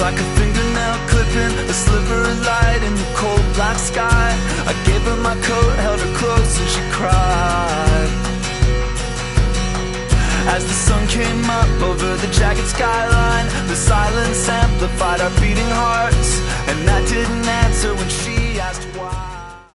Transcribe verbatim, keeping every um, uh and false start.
like a fingernail clipping, a sliver of light in the cold black sky. I gave her my coat, held her close, and she cried. As the sun came up over the jagged skyline, the silence amplified our beating hearts, and that didn't answer when she asked why.